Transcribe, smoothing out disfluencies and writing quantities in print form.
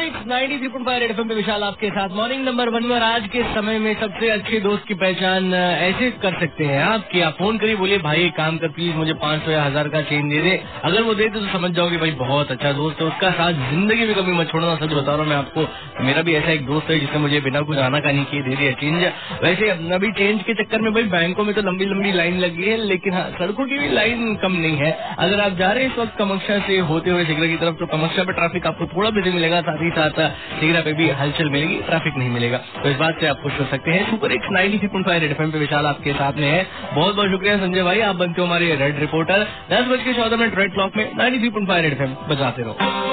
93.5 red FM पे विशाल आपके साथ मॉर्निंग नंबर 1 में। और आज के समय में सबसे अच्छे दोस्त की पहचान ऐसे कर सकते हैं आप कि आप फोन करिए, बोलिए भाई एक काम कर प्लीज मुझे 500 या 1000 का चेन दे दे। अगर वो देते तो समझ जाओगे भाई बहुत अच्छा दोस्त है, उसका साथ जिंदगी में कभी मत छोड़ना। सच बता रहा हूँ मैं आपको, मेरा भी ऐसा एक दोस्त है जिसने मुझे बिना कुछ आना कानी किए दे दिया चेंज। वैसे अभी चेंज के चक्कर में भाई बैंकों में तो लंबी लंबी लाइन लगी है, लेकिन हाँ सड़कों की भी लाइन कम नहीं है। अगर आप जा रहे हैं इस वक्त कामाख्या से होते हुए सिगरा की तरफ, तो कामाख्या पे ट्रैफिक आपको थोड़ा बिजी मिलेगा, साथ ही साथ सिगरा पे भी हलचल मिलेगी, ट्रैफिक नहीं मिलेगा। तो इस बात से आप खुश हो सकते हैं। सुपर हिट्स 93.5 रेड एफएम पे विशाल आपके साथ में है। बहुत बहुत शुक्रिया संजय भाई, आप बनते हो हमारे रेड रिपोर्टर। 10:14 रेड क्लॉक में 93.5 रेड एफएम बजाते रहो।